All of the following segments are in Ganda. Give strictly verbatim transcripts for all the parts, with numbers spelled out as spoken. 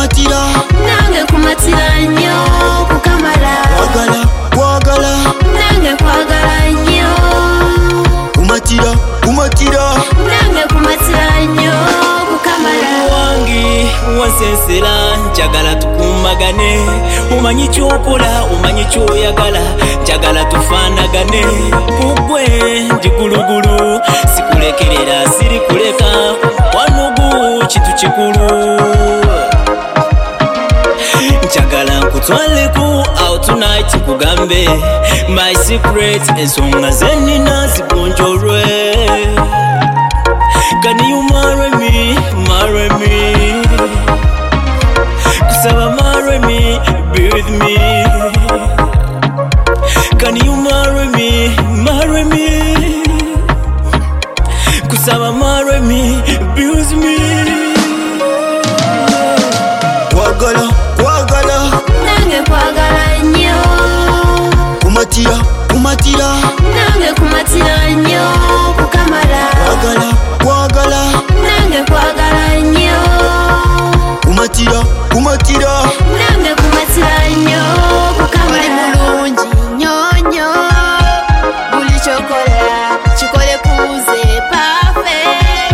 kumatira nange kumatira nnyo kukamala kwagala kwagala nange kwagala nnyo kumatira kumatira nange kumatira nnyo kukamala wangi wansensera njagala tukumagane umanyi kyokola umanyi kyoyagala njagala tufaanagane kugwe ndi gulugulu sikulekerera siri kuleka wanugu kitu kikulu njagala nkutwaleku out tonight kugambe my secret ensonga zenina zigonjolwe. Can you marry me, marry me? Kusaba marry me, be with me. Can you marry me, marry me? Kusaba marry me, be with me. kwagala kwagala nange kwagala nnyo kumatira kumatira nange kumatira nnyo kukamala kwagala kwagala nange kwagala nnyo kumatira kumatira nange kumatira nnyo kukamala bulungi nyonyo buli kyokola kikole kuze perfect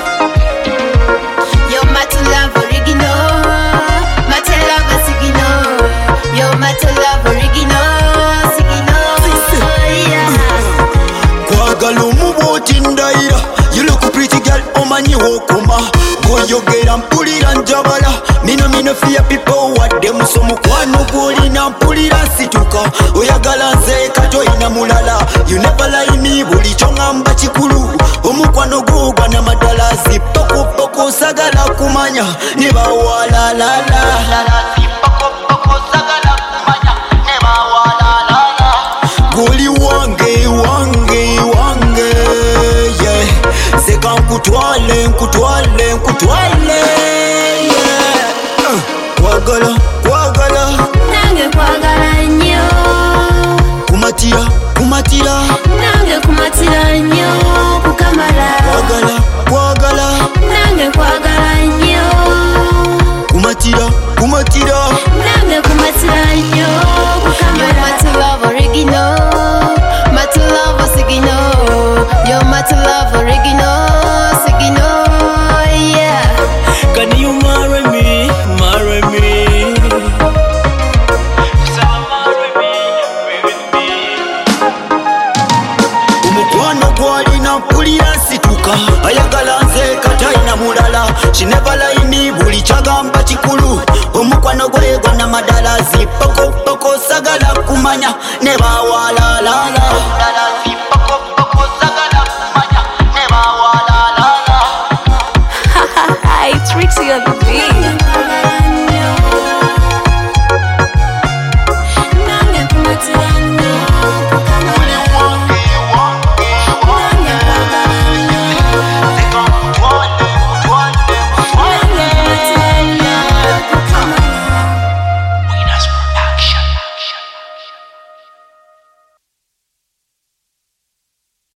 yo matu love original matu love signal yo matu love original signal yeah kwagala omubuuti ndayira you look pretty girl omanyi wokoma goyogera mpulira njabala mino mino fear people wadde musomo kwano gwolina mpulira situka oyagala nze katoyina mulala you never lie me buli kyongamba kikulu omukwano gugwa namadala zipokopoko sagala kumanya ne bawalalala goli wange wange wange yeah. Seka nkutwale nkutwale nkutwale yeah. uh. kwagala kwagala nange kwagala nnyo kumatira kumatira nange kumatira nnyo kukamala kwagala kwagala nange kwagala nnyo kumatira kumatira nange kumatira nnyo kukamala matu love original matu love signal yo matu love original signal yeah Can you marry me, marry me? Kusaba marry me, be with me. omukwano gwalina mpulira nsituka ayagala nze katayina mulala kinevalaini buli kyagamba kikulu omukwano gwegwa namadala zipokopoko sagala kumanya ne bawa